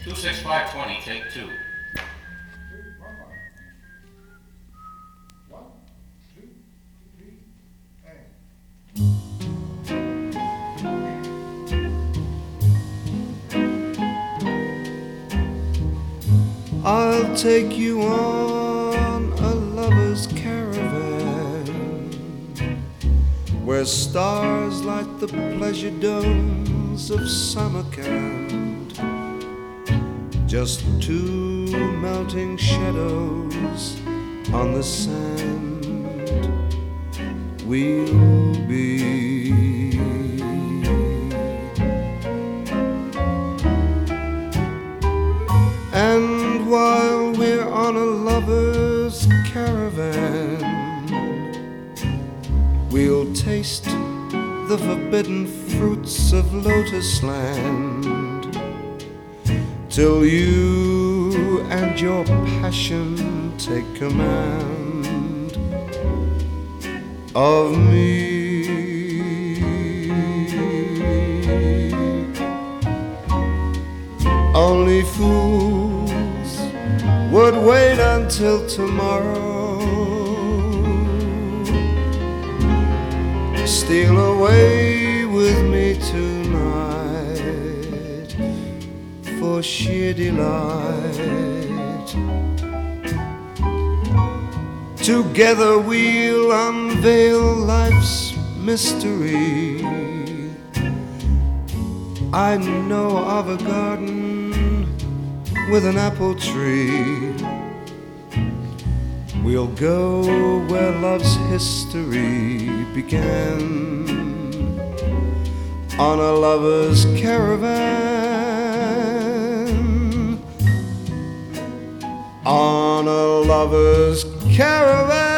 26520, take two. One, two, three, and. I'll take you on a lover's caravan where stars light the pleasure domes of Samarkand. Just two melting shadows on the sand we'll be. And while we're on a lover's caravan, we'll taste the forbidden fruits of Lotus Land, till you and your passion take command of me. Only fools would wait until tomorrow, steal away with me tonight for sheer delight. Together we'll unveil life's mystery. I know of a garden with an apple tree. We'll go where love's history began, on a lover's caravan, on a lover's caravan.